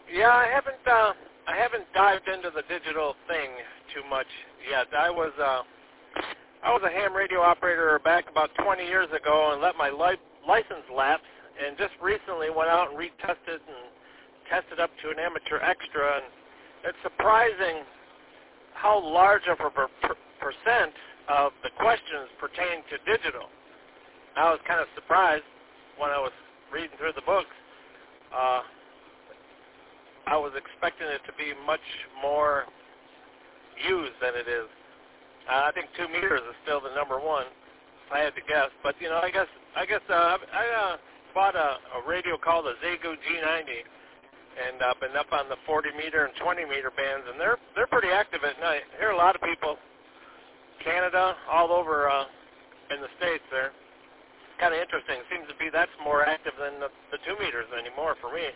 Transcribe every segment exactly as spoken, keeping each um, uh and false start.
Yeah, I haven't. Uh, I haven't dived into the digital thing too much yet. I was. Uh, I was a ham radio operator back about twenty years ago, and let my li- license lapse. And just recently went out and retested and tested up to an amateur extra. And it's surprising how large of a per- per- percent of the questions pertain to digital. I was kind of surprised when I was reading through the books. Uh, I was expecting it to be much more used than it is. Uh, I think two meters is still the number one, if I had to guess. But you know, I guess I guess uh, I uh, bought a, a radio called the Xiegu G ninety, and I've uh, been up on the forty meter and twenty meter bands, and they're they're pretty active at night. I hear a lot of people, Canada, all over uh, in the States. There, kind of interesting. Seems to be that's more active than the, the two meters anymore for me.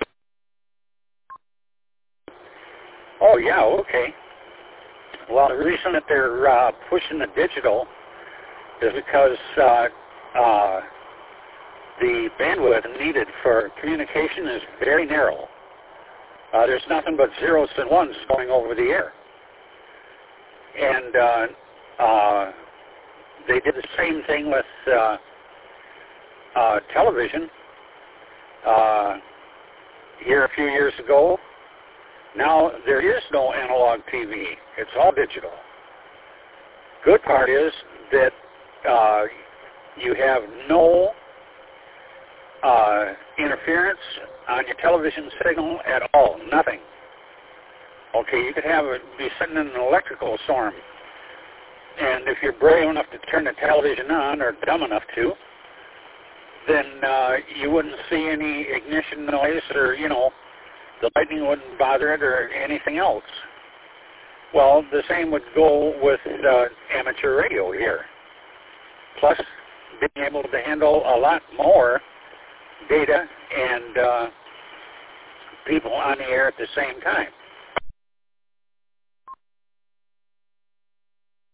Oh yeah, okay. Well, the reason that they're uh, pushing the digital is because uh, uh, the bandwidth needed for communication is very narrow. Uh, there's nothing but zeros and ones going over the air. And uh, uh, they did the same thing with uh, uh, television uh, here a few years ago. Now there is no analog T V. It's all digital. Good part is that uh, you have no uh, interference on your television signal at all. Nothing. Okay, you could have it be sitting in an electrical storm, and if you're brave enough to turn the television on, or dumb enough to, then uh, you wouldn't see any ignition noise, or you know, the lightning wouldn't bother it, or anything else. Well, the same would go with uh, amateur radio here. Plus, being able to handle a lot more data and uh, people on the air at the same time.